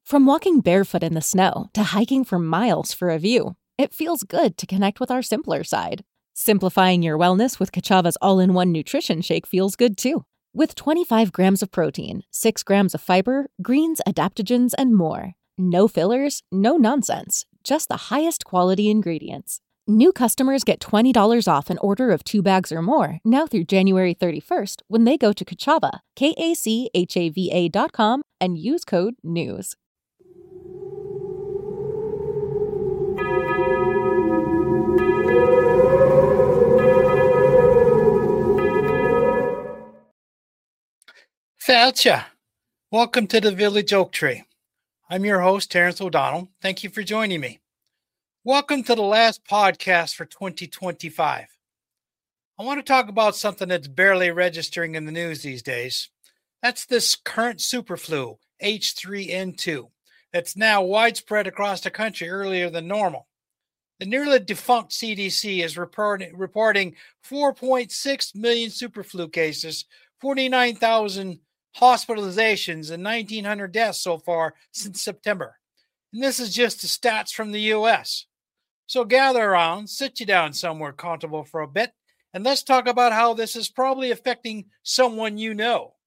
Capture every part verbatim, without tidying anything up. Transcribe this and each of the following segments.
From walking barefoot in the snow to hiking for miles for a view, it feels good to connect with our simpler side. Simplifying your wellness with Kachava's all-in-one nutrition shake feels good too. With twenty-five grams of protein, six grams of fiber, greens, adaptogens, and more. No fillers, no nonsense, just the highest quality ingredients. New customers get twenty dollars off an order of two bags or more now through January thirty-first when they go to Kachava, K A C H A V A dot com, and use code NEWS. Falcha, welcome to the Village Oak Tree. I'm your host, Terrence O'Donnell. Thank you for joining me. Welcome to the last podcast for twenty twenty-five. I want to talk about something that's barely registering in the news these days. That's this current superflu, H three N two, that's now widespread across the country earlier than normal. The nearly defunct C D C is reporting, reporting four point six million superflu cases, forty-nine thousand hospitalizations, and nineteen hundred deaths so far since September. And this is just the stats from the U S. So gather around, sit you down somewhere comfortable for a bit, and let's talk about how this is probably affecting someone you know.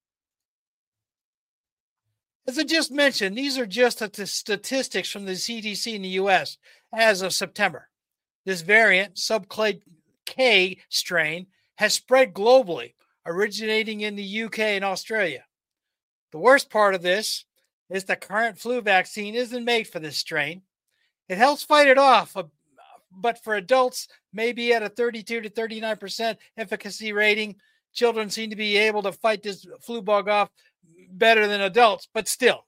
As I just mentioned, these are just the statistics from the C D C in the U S as of September. This variant, sub-K strain, has spread globally, originating in the U K and Australia. The worst part of this is the current flu vaccine isn't made for this strain. It helps fight it off, but for adults, maybe at a thirty-two to thirty-nine percent efficacy rating. Children seem to be able to fight this flu bug off better than adults, but still.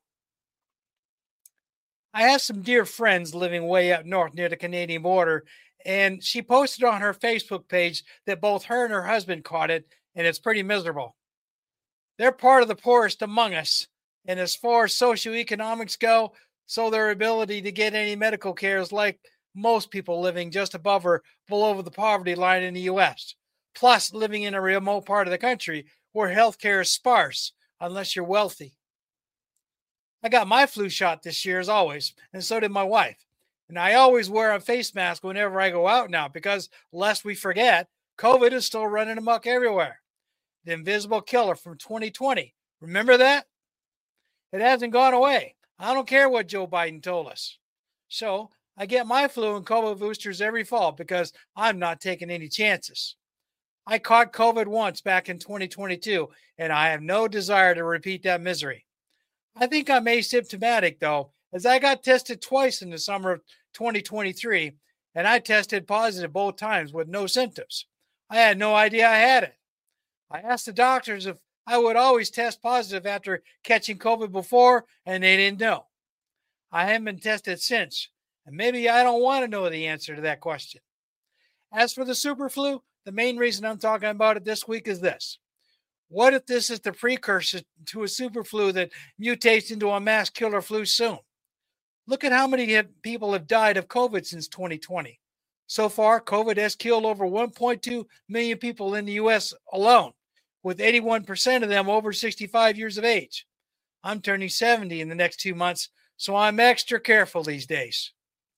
I have some dear friends living way up north near the Canadian border, and she posted on her Facebook page that both her and her husband caught it, and it's pretty miserable. They're part of the poorest among us, and as far as socioeconomics go, so their ability to get any medical care is like most people living just above or below the poverty line in the U S, plus living in a remote part of the country where healthcare is sparse, unless you're wealthy. I got my flu shot this year as always, and so did my wife. And I always wear a face mask whenever I go out now because, lest we forget, COVID is still running amok everywhere. The invisible killer from twenty twenty. Remember that? It hasn't gone away. I don't care what Joe Biden told us. So I get my flu and COVID boosters every fall because I'm not taking any chances. I caught COVID once back in twenty twenty-two, and I have no desire to repeat that misery. I think I'm asymptomatic, though, as I got tested twice in the summer of twenty twenty-three, and I tested positive both times with no symptoms. I had no idea I had it. I asked the doctors if I would always test positive after catching COVID before, and they didn't know. I haven't been tested since, and maybe I don't want to know the answer to that question. As for the superflu, the main reason I'm talking about it this week is this. What if this is the precursor to a superflu that mutates into a mass killer flu soon? Look at how many people have died of COVID since twenty twenty. So far, COVID has killed over one point two million people in the U S alone, with eighty-one percent of them over sixty-five years of age. I'm turning seventy in the next two months, so I'm extra careful these days.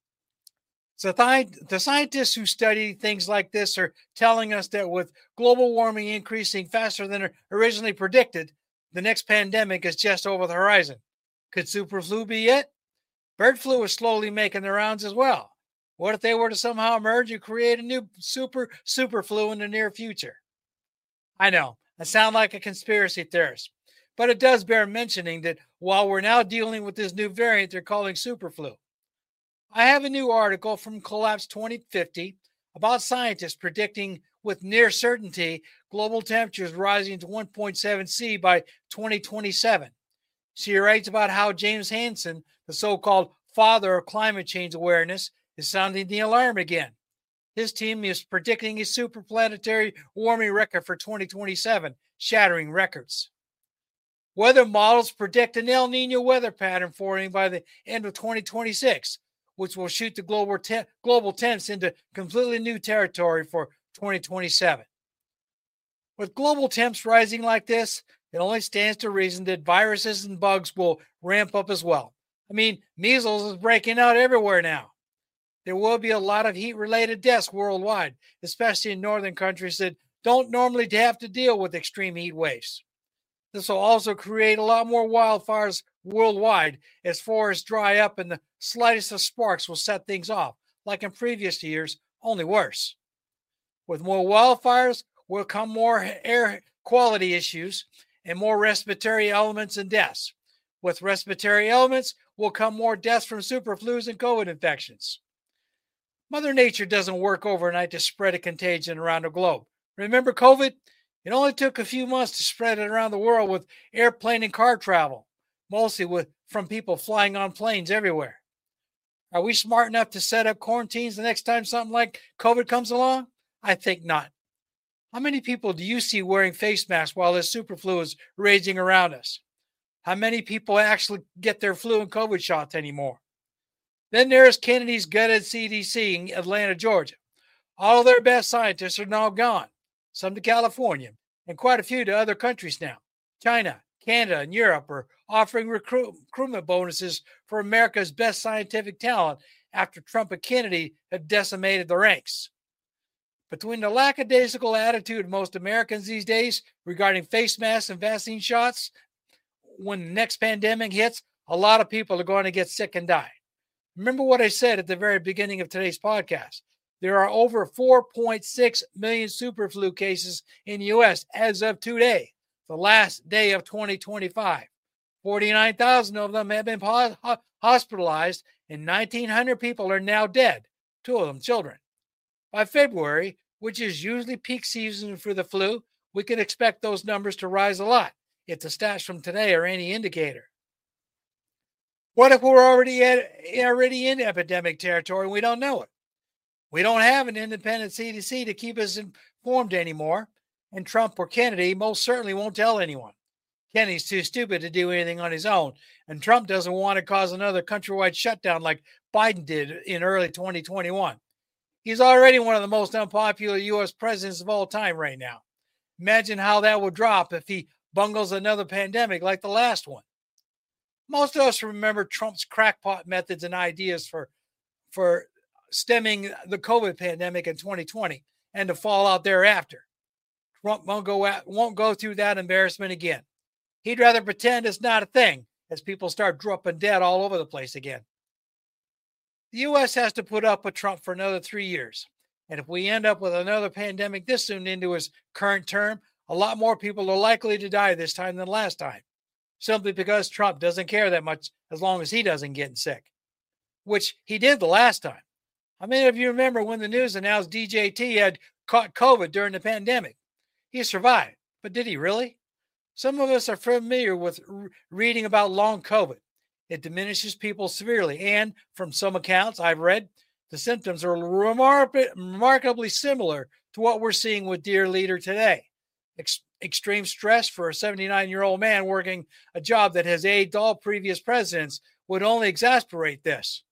So the scientists who study things like this are telling us that with global warming increasing faster than originally predicted, the next pandemic is just over the horizon. Could superflu be it? Bird flu is slowly making the rounds as well. What if they were to somehow emerge and create a new super superflu in the near future? I know, I sound like a conspiracy theorist, but it does bear mentioning that while we're now dealing with this new variant they're calling superflu. I have a new article from Collapse twenty fifty about scientists predicting with near certainty global temperatures rising to one point seven C by twenty twenty-seven. She writes about how James Hansen, the so-called father of climate change awareness, is sounding the alarm again. His team is predicting a superplanetary warming record for twenty twenty-seven, shattering records. Weather models predict an El Nino weather pattern forming by the end of twenty twenty-six, which will shoot the global, te- global temps into completely new territory for twenty twenty-seven. With global temps rising like this, it only stands to reason that viruses and bugs will ramp up as well. I mean, measles is breaking out everywhere now. There will be a lot of heat-related deaths worldwide, especially in northern countries that don't normally have to deal with extreme heat waves. This will also create a lot more wildfires worldwide as forests dry up and the slightest of sparks will set things off, like in previous years, only worse. With more wildfires will come more air quality issues and more respiratory elements and deaths. With respiratory elements will come more deaths from superflus and COVID infections. Mother Nature doesn't work overnight to spread a contagion around the globe. Remember COVID? It only took a few months to spread it around the world with airplane and car travel, mostly with from people flying on planes everywhere. Are we smart enough to set up quarantines the next time something like COVID comes along? I think not. How many people do you see wearing face masks while this superflu is raging around us? How many people actually get their flu and COVID shots anymore? Then there's Kennedy's gutted C D C in Atlanta, Georgia. All of their best scientists are now gone, some to California, and quite a few to other countries now. China, Canada, and Europe are offering recruit, recruitment bonuses for America's best scientific talent after Trump and Kennedy have decimated the ranks. Between the lackadaisical attitude of most Americans these days regarding face masks and vaccine shots, when the next pandemic hits, a lot of people are going to get sick and die. Remember what I said at the very beginning of today's podcast. There are over four point six million superflu cases in the U S as of today, the last day of twenty twenty-five. forty-nine thousand of them have been hospitalized, and nineteen hundred people are now dead, two of them children. By February, which is usually peak season for the flu, we can expect those numbers to rise a lot, if the stats from today are any indicator. What if we're already at, already in epidemic territory and we don't know it? We don't have an independent C D C to keep us informed anymore, and Trump or Kennedy most certainly won't tell anyone. Kennedy's too stupid to do anything on his own, and Trump doesn't want to cause another countrywide shutdown like Biden did in early twenty twenty-one. He's already one of the most unpopular U S presidents of all time right now. Imagine how that would drop if he bungles another pandemic like the last one. Most of us remember Trump's crackpot methods and ideas for, for stemming the COVID pandemic in twenty twenty and the fallout thereafter. Trump won't go, out, won't go through that embarrassment again. He'd rather pretend it's not a thing as people start dropping dead all over the place again. The U S has to put up with Trump for another three years. And if we end up with another pandemic this soon into his current term, a lot more people are likely to die this time than last time, simply because Trump doesn't care that much as long as he doesn't get sick, which he did the last time. How many of you remember when the news announced D J T had caught COVID during the pandemic? He survived, but did he really? Some of us are familiar with reading about long COVID. It diminishes people severely, and from some accounts I've read, the symptoms are remar- remarkably similar to what we're seeing with dear leader today. Ex- extreme stress for a seventy-nine-year-old man working a job that has aged all previous presidents would only exacerbate this.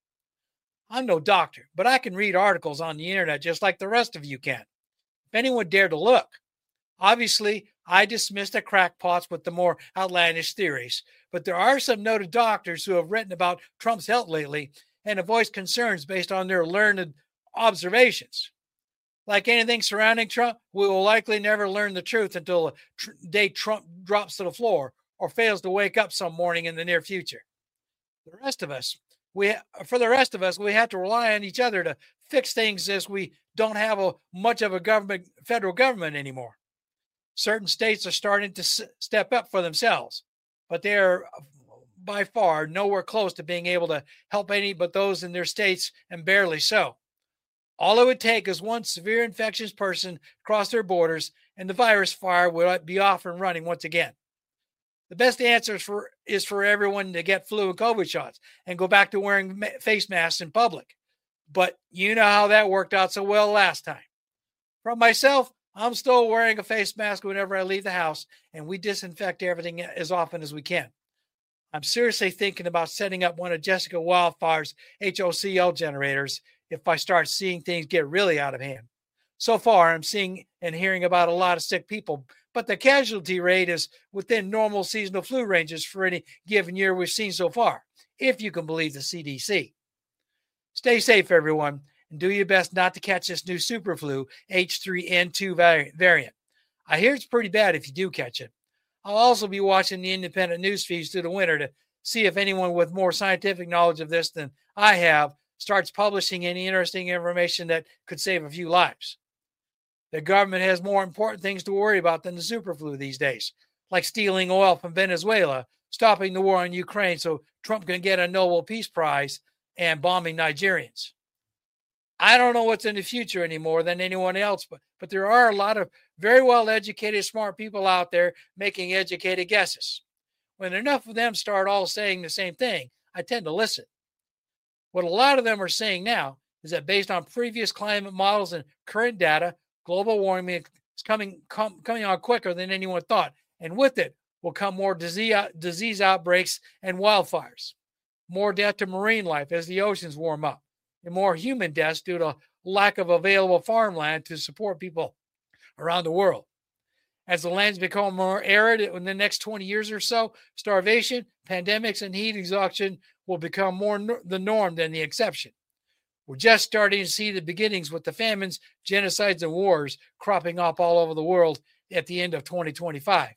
I'm no doctor, but I can read articles on the internet just like the rest of you can. If anyone dared to look. Obviously, I dismiss the crackpots with the more outlandish theories, but there are some noted doctors who have written about Trump's health lately and have voiced concerns based on their learned observations. Like anything surrounding Trump, we will likely never learn the truth until the tr- day Trump drops to the floor or fails to wake up some morning in the near future. The rest of us, we for the rest of us, we have to rely on each other to fix things as we don't have a, much of a government, federal government anymore. Certain states are starting to s- step up for themselves, but they are by far nowhere close to being able to help any but those in their states, and barely so. All it would take is one severe infectious person cross their borders, and the virus fire would be off and running once again. The best answer is for, is for everyone to get flu and COVID shots and go back to wearing ma- face masks in public. But you know how that worked out so well last time. From myself, I'm still wearing a face mask whenever I leave the house, and we disinfect everything as often as we can. I'm seriously thinking about setting up one of Jessica Wildfire's H O C L generators if I start seeing things get really out of hand. So far, I'm seeing and hearing about a lot of sick people, but the casualty rate is within normal seasonal flu ranges for any given year we've seen so far. if you can believe the C D C. Stay safe, everyone, and do your best not to catch this new super flu H three N two variant. I hear it's pretty bad if you do catch it. I'll also be watching the independent news feeds through the winter to see if anyone with more scientific knowledge of this than I have starts publishing any interesting information that could save a few lives. The government has more important things to worry about than the superflu these days, like stealing oil from Venezuela, stopping the war on Ukraine so Trump can get a Nobel Peace Prize, and bombing Nigerians. I don't know what's in the future any more than anyone else, but, but there are a lot of very well-educated, smart people out there making educated guesses. When enough of them start all saying the same thing, I tend to listen. What a lot of them are saying now is that based on previous climate models and current data, global warming is coming, com, coming on quicker than anyone thought, and with it will come more disease, disease outbreaks and wildfires, more death to marine life as the oceans warm up, and more human deaths due to lack of available farmland to support people around the world. As the lands become more arid in the next twenty years or so, starvation, pandemics, and heat exhaustion will become more no- the norm than the exception. We're just starting to see the beginnings with the famines, genocides, and wars cropping up all over the world at the end of twenty twenty-five.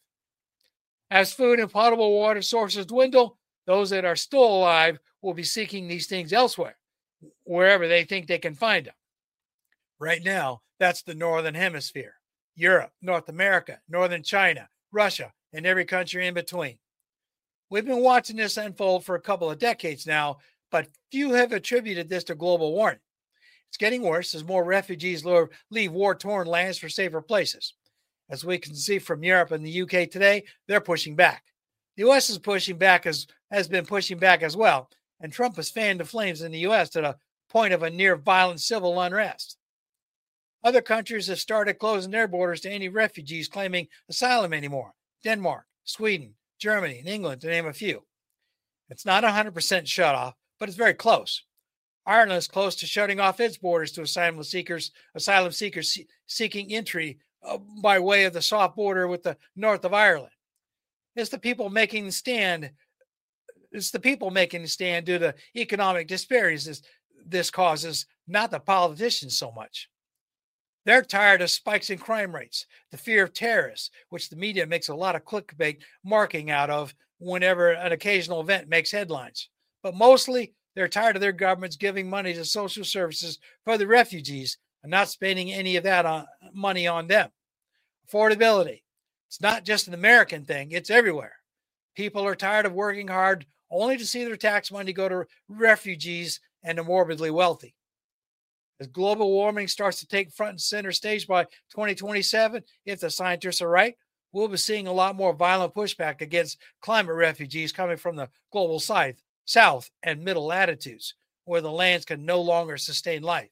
As food and potable water sources dwindle, those that are still alive will be seeking these things elsewhere, wherever they think they can find them. Right now, that's the Northern Hemisphere, Europe, North America, Northern China, Russia, and every country in between. We've been watching this unfold for a couple of decades now, but few have attributed this to global warming. It's getting worse as more refugees leave war-torn lands for safer places. As we can see from Europe and the U K today, they're pushing back. The U S is pushing back as has been pushing back as well, and Trump has fanned the flames in the U S to the point of a near violent civil unrest. Other countries have started closing their borders to any refugees claiming asylum anymore. Denmark, Sweden, Germany, and England, to name a few. It's not one hundred percent shut off, but it's very close. Ireland is close to shutting off its borders to asylum seekers, asylum seekers seeking entry uh, by way of the soft border with the north of Ireland. It's the people making the stand. It's the people making the stand due to economic disparities this, this causes, not the politicians so much. They're tired of spikes in crime rates, the fear of terrorists, which the media makes a lot of clickbait marking out of whenever an occasional event makes headlines. But mostly, they're tired of their governments giving money to social services for the refugees and not spending any of that on, money on them. Affordability. It's not just an American thing, it's everywhere. People are tired of working hard only to see their tax money go to refugees and the morbidly wealthy. As global warming starts to take front and center stage by twenty twenty-seven, if the scientists are right, we'll be seeing a lot more violent pushback against climate refugees coming from the global south, south and middle latitudes, where the lands can no longer sustain life.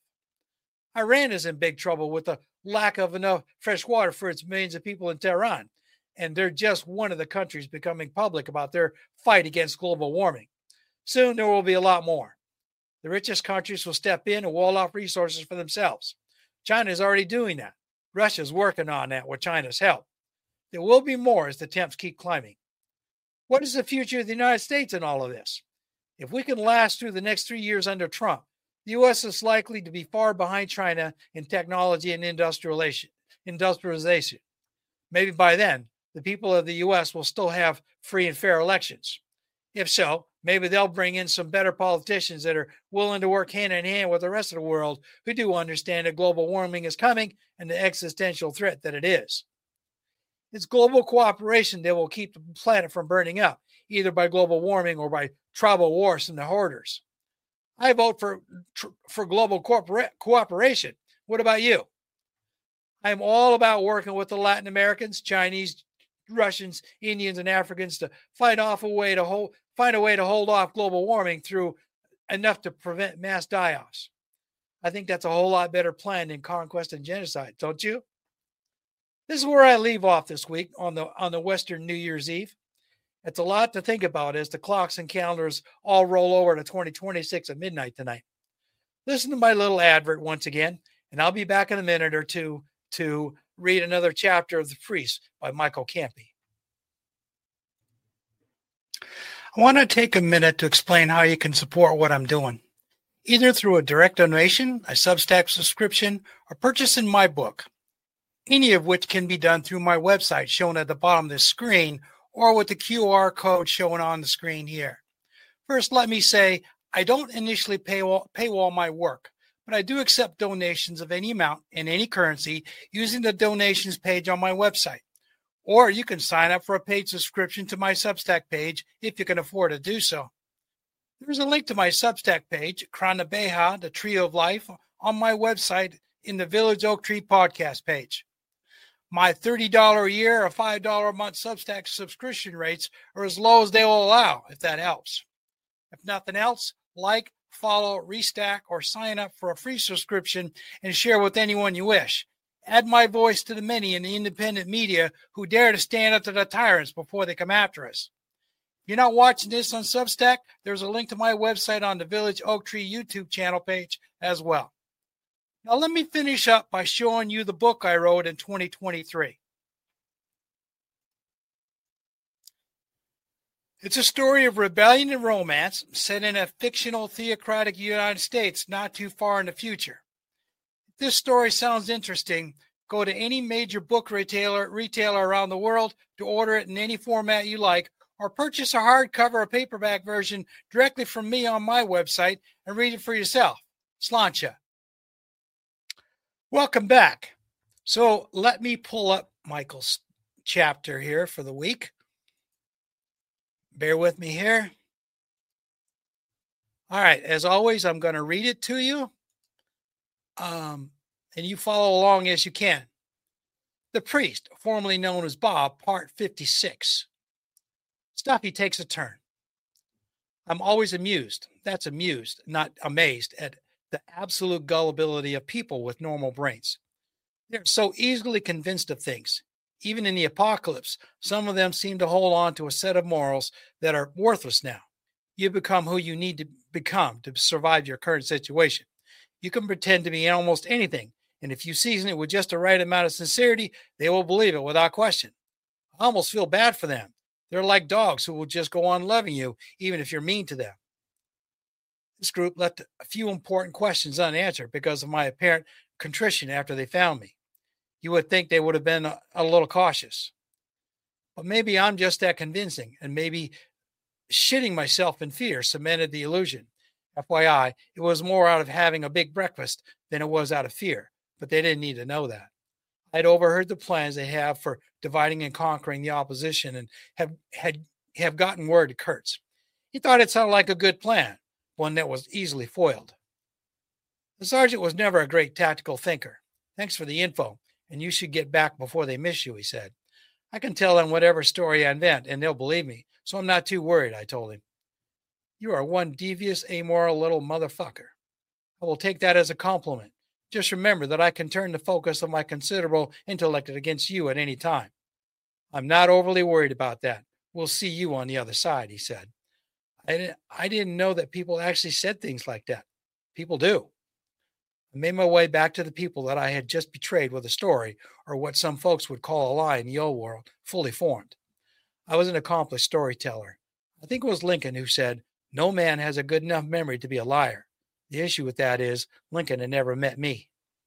Iran is in big trouble with the lack of enough fresh water for its millions of people in Tehran, and they're just one of the countries becoming public about their fight against global warming. Soon there will be a lot more. The richest countries will step in and wall off resources for themselves. China is already doing that. Russia is working on that with China's help. There will be more as the temps keep climbing. What is the future of the United States in all of this? If we can last through the next three years under Trump, the U S is likely to be far behind China in technology and industrialization. industrialization. Maybe by then, the people of the U S will still have free and fair elections. If so, maybe they'll bring in some better politicians that are willing to work hand in hand with the rest of the world who do understand that global warming is coming and the existential threat that it is. It's global cooperation that will keep the planet from burning up, either by global warming or by tribal wars and the hoarders. I vote for, for global corpora- cooperation. What about you? I'm all about working with the Latin Americans, Chinese, Russians, Indians, and Africans to find off a way to hold, find a way to hold off global warming through enough to prevent mass die-offs. I think that's a whole lot better plan than conquest and genocide, don't you? This is where I leave off this week on the on the Western New Year's Eve. It's a lot to think about as the clocks and calendars all roll over to twenty twenty-six at midnight tonight. Listen to my little advert once again, and I'll be back in a minute or two to read another chapter of The Priest by Michael Campy. I want to take a minute to explain how you can support what I'm doing, either through a direct donation, a Substack subscription, or purchasing my book, any of which can be done through my website shown at the bottom of the screen or with the Q R code shown on the screen here. First, let me say I don't initially paywall, paywall my work, but I do accept donations of any amount in any currency using the donations page on my website. Or you can sign up for a paid subscription to my Substack page if you can afford to do so. There's a link to my Substack page, Krana Beha, the Tree of Life, on my website in the Village Oak Tree podcast page. My thirty dollars a year or five dollars a month Substack subscription rates are as low as they will allow, if that helps. If nothing else, like, follow, restack, or sign up for a free subscription and share with anyone you wish. Add my voice to the many in the independent media who dare to stand up to the tyrants before they come after us. If you're not watching this on Substack, there's a link to my website on the Village Oak Tree YouTube channel page as well. Now let me finish up by showing you the book I wrote in twenty twenty-three. It's a story of rebellion and romance set in a fictional theocratic United States not too far in the future. If this story sounds interesting, go to any major book retailer, retailer around the world to order it in any format you like, or purchase a hardcover or paperback version directly from me on my website and read it for yourself. Sláinte. Welcome back. So let me pull up Michael's chapter here for the week. Bear with me here. All right. As always, I'm going to read it to you. Um, and you follow along as you can. The Priest, formerly known as Bob, part fifty-six. Stuffy takes a turn. I'm always amused. That's amused, not amazed at the absolute gullibility of people with normal brains. They're so easily convinced of things. Even in the apocalypse, some of them seem to hold on to a set of morals that are worthless now. You become who you need to become to survive your current situation. You can pretend to be almost anything, and if you season it with just the right amount of sincerity, they will believe it without question. I almost feel bad for them. They're like dogs who will just go on loving you, even if you're mean to them. This group left a few important questions unanswered because of my apparent contrition after they found me. You would think they would have been a, a little cautious. But maybe I'm just that convincing, and maybe shitting myself in fear cemented the illusion. F Y I, it was more out of having a big breakfast than it was out of fear, but they didn't need to know that. I'd overheard the plans they have for dividing and conquering the opposition and have had have gotten word to Kurtz. He thought it sounded like a good plan, one that was easily foiled. The sergeant was never a great tactical thinker. Thanks for the info, and you should get back before they miss you, he said. I can tell them whatever story I invent, and they'll believe me, so I'm not too worried, I told him. You are one devious, amoral little motherfucker. I will take that as a compliment. Just remember that I can turn the focus of my considerable intellect against you at any time. I'm not overly worried about that. We'll see you on the other side, he said. I didn't, I didn't know that people actually said things like that. People do. I made my way back to the people that I had just betrayed with a story, or what some folks would call a lie in the old world, fully formed. I was an accomplished storyteller. I think it was Lincoln who said, no man has a good enough memory to be a liar. The issue with that is Lincoln had never met me.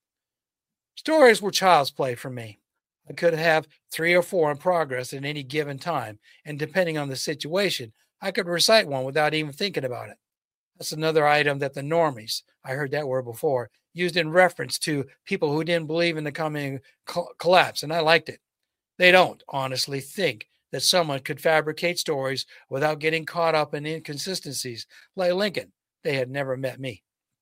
Stories were child's play for me. I could have three or four in progress at any given time, and depending on the situation, I could recite one without even thinking about it. That's another item that the normies, I heard that word before, used in reference to people who didn't believe in the coming co- collapse, and I liked it. They don't honestly think that someone could fabricate stories without getting caught up in inconsistencies. Like Lincoln, they had never met me.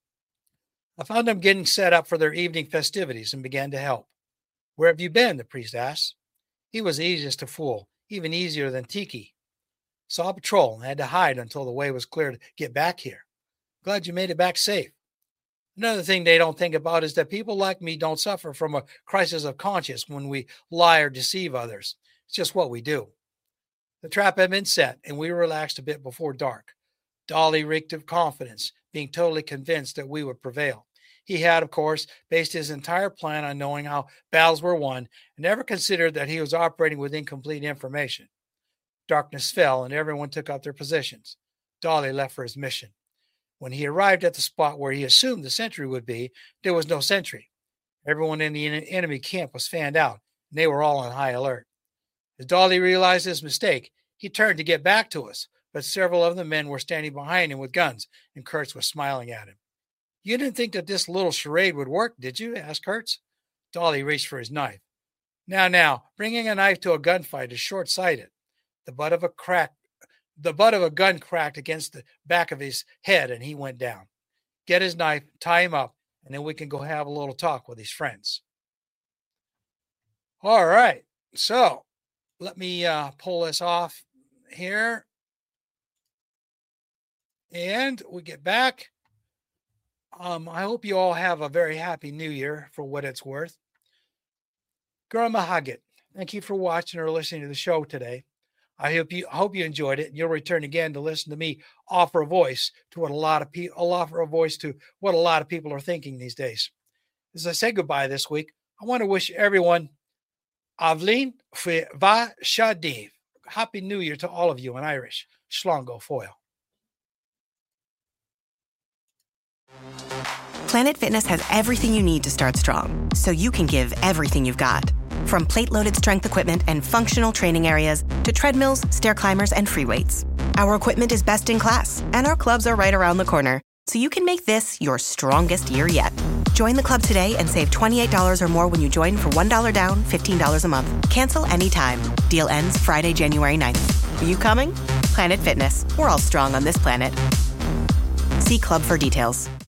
I found them getting set up for their evening festivities and began to help. Where have you been? The priest asked. He was easiest to fool, even easier than Tiki. Saw a patrol and had to hide until the way was clear to get back here. Glad you made it back safe. Another thing they don't think about is that people like me don't suffer from a crisis of conscience when we lie or deceive others. It's just what we do. The trap had been set, and we relaxed a bit before dark. Dolly reeked of confidence, being totally convinced that we would prevail. He had, of course, based his entire plan on knowing how battles were won and never considered that he was operating with incomplete information. Darkness fell, and everyone took up their positions. Dolly left for his mission. When he arrived at the spot where he assumed the sentry would be, there was no sentry. Everyone in the enemy camp was fanned out, and they were all on high alert. As Dolly realized his mistake, he turned to get back to us, but several of the men were standing behind him with guns, and Kurtz was smiling at him. "You didn't think that this little charade would work, did you?" asked Kurtz. Dolly reached for his knife. Now, now, bringing a knife to a gunfight is short-sighted. The butt of a crack, the butt of a gun cracked against the back of his head, and he went down. Get his knife, tie him up, and then we can go have a little talk with his friends. All right, so let me uh, pull this off here. And we get back. Um, I hope you all have a very happy new year for what it's worth. Gurma Haggett, thank you for watching or listening to the show today. I hope you I hope you enjoyed it. You'll return again to listen to me offer a voice to what a lot of people I'll offer a voice to what a lot of people are thinking these days. As I say goodbye this week, I want to wish everyone Avlin Va Shadiv. Happy New Year to all of you in Irish. Shlongo Foil. Planet Fitness has everything you need to start strong, so you can give everything you've got. From plate-loaded strength equipment and functional training areas to treadmills, stair climbers, and free weights. Our equipment is best in class, and our clubs are right around the corner, so you can make this your strongest year yet. Join the club today and save twenty-eight dollars or more when you join for one dollar down, fifteen dollars a month. Cancel anytime. Deal ends Friday, January ninth. Are you coming? Planet Fitness. We're all strong on this planet. See club for details.